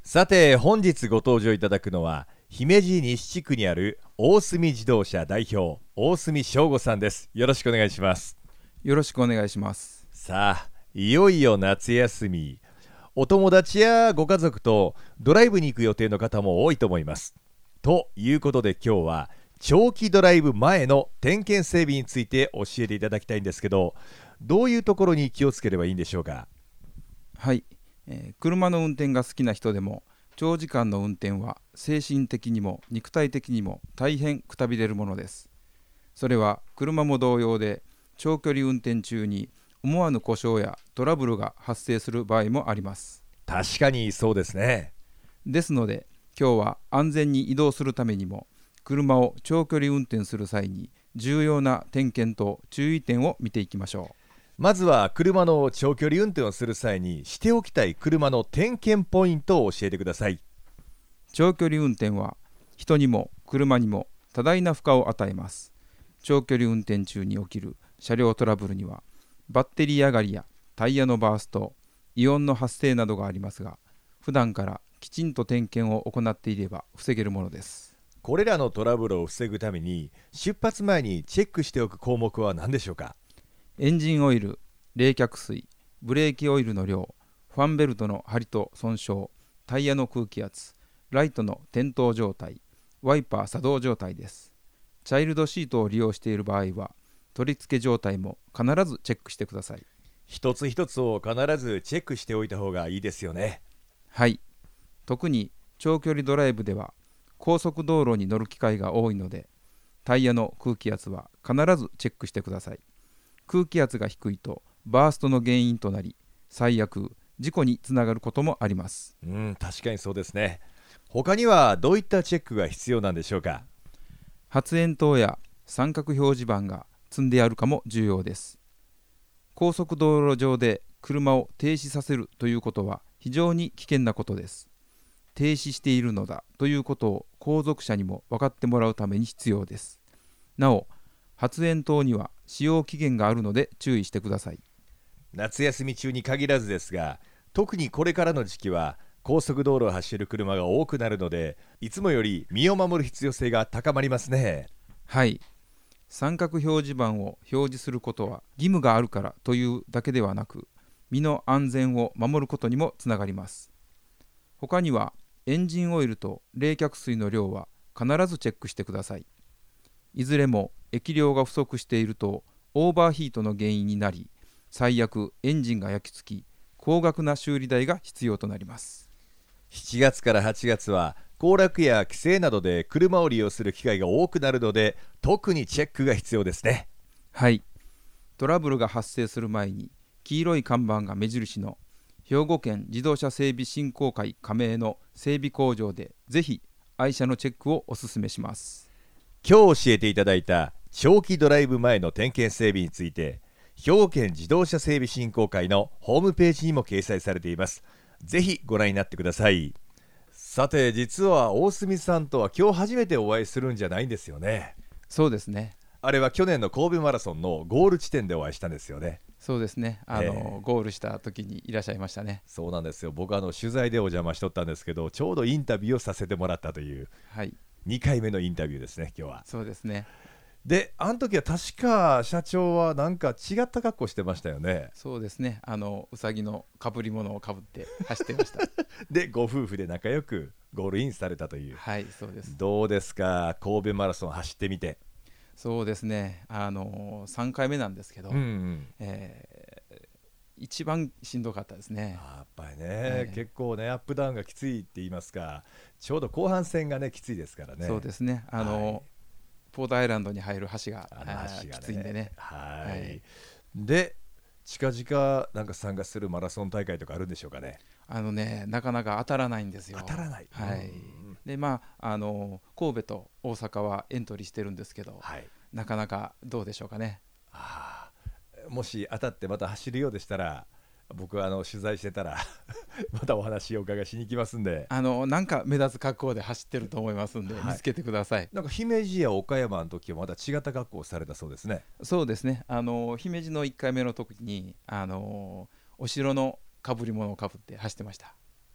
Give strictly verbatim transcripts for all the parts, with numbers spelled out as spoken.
さて本日ご登場いただくのは姫路西地区にある大隅自動車代表大隅翔吾さんです。よろしくお願いします。 よろしくお願いします。 さあいよいよ夏休み、お友達やご家族とドライブに行く予定の方も多いと思います。ということで今日は長期ドライブ前の点検整備について教えていただきたいんですけど、どういうところに気をつければいいんでしょうか。 はい、えー車の運転が好きな人でも長時間の運転は精神的にも肉体的にも大変くたびれるものです。それは車も同様で、長距離運転中に思わぬ故障やトラブルが発生する場合もあります。 確かにそうですね。 ですので今日は安全に移動するためにも、車を長距離運転する際に重要な点検と注意点を見ていきましょまずは車の長距離運転をする際にしておきたい車の点検ポイントを教えてください。 う。長距離運転は人にも車にも多大な負荷を与えます。長距離運転中に起きる車両トラブルには、バッテリー上がりやタイヤのバースト、異音の発生などがありますが、普段からきちんと点検を行っていれば防げるものです。 これらのトラブルを防ぐために出発前にチェックしておく項目は何でしょうか。 エンジンオイル、冷却水、ブレーキオイルの量、ファンベルトの張りと損傷、タイヤの空気圧、ライトの点灯状態、ワイパー作動状態です。チャイルドシートを利用している場合は、取り付け状態も必ずチェックしてください。 一つ一つを必ずチェックしておいた方がいいですよね。 はい、特に長距離ドライブでは高速道路に乗る機会が多いので、タイヤの空気圧は必ずチェックしてください。空気圧が低いとバーストの原因となり、最悪事故につながることもあります。 うん、確かにそうですね。他にはどういったチェックが必要なんでしょうか。 発煙筒や三角表示板が積んであるかも重要です。高速道路上で車を停止させるということは非常に危険なことです。停止しているのだということを後続車にも分かってもらうために必要です。なお、発煙筒には使用期限があるので注意してください。 夏休み中に限らずですが、特にこれからの時期は高速道路を走る車が多くなるので、いつもより身を守る必要性が高まりますね。 はい、三角表示板を表示することは義務があるからというだけではなく、身の安全を守ることにもつながります。他にはエンジンオイルと冷却水の量は必ずチェックしてください。いずれも液量が不足しているとオーバーヒートの原因になり、最悪エンジンが焼き付き、高額な修理代が必要となります。 しちがつからはちがつは行楽や帰省などで車を利用する機会が多くなるので、特にチェックが必要ですね。 はい、トラブルが発生する前に黄色い看板が目印の兵庫県自動車整備振興会加盟の整備工場でぜひ愛車のチェックをお勧めします。 今日教えていただいた長期ドライブ前の点検整備について、兵庫県自動車整備振興会のホームページにも掲載されています。ぜひご覧になってください。さて実は大隅さんとは今日初めてお会いするんじゃないんですよね。 そうですね。 あれは去年の神戸マラソンのゴール地点でお会いしたんですよね。 そうですね。あの、 えーゴールした時にいらっしゃいましたね。 そうなんですよ。僕はあの取材でお邪魔しとったんですけど、ちょうどインタビューをさせてもらったというはい、 にかいめのインタビューですね今日は。 そうですね。 であの時は確か社長はなんか違った格好してましたよね。 そうですね。あのうさぎのかぶり物をかぶって走ってました。 でご夫婦で仲良くゴールインされたという。 はい、そうです。 どうですか神戸マラソン走ってみて。 そうですね。あのさんかいめなんですけど、 うんうん、 えー一番しんどかったですね。 やっぱりね、 えー結構ねアップダウンがきついって言いますか、ちょうど後半戦がねきついですからね。 そうですね。あの、 はい、 ポートアイランドに入る橋が、 あの橋がねきついんでね。 はい、 はい、 で近々なんか参加するマラソン大会とかあるんでしょうかね。 あのね、なかなか当たらないんですよ。 当たらない、 はい。 うんでまああの神戸と大阪はエントリーしてるんですけど、 はい、 なかなかどうでしょうかね。 あもし当たってまた走るようでしたら、僕はあの取材してたらまたお話をお伺いしに行きますんで。 あのなんか目立つ格好で走ってると思いますんで、 はい、 見つけてください。 なんか姫路や岡山の時はまた違った格好をされたそうですね。 そうですね。あの姫路のいっかいめの時にあのお城のかぶり物をかぶって走ってました。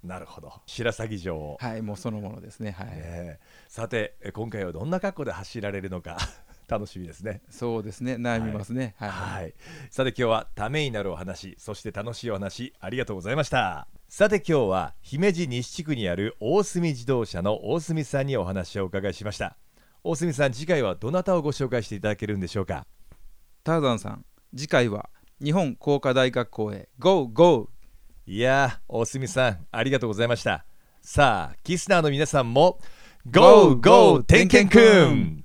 なるほど、白鷺城を、 はい、もうそのものですね。はい、 ね、さて今回はどんな格好で走られるのか楽しみですね。 そうですね、悩みますね。はい、 はいはい、さて今日はためになるお話、そして楽しいお話ありがとうございました。さて今日は姫路西地区にある大隅自動車の大隅さんにお話をお伺いしました。大隅さん、次回はどなたをご紹介していただけるんでしょうか。 ターザンさん、次回は日本工科大学校へ ゴーゴー。 いやー、大隅さんありがとうございました。さあキスナーの皆さんも ゴーゴー点検くん。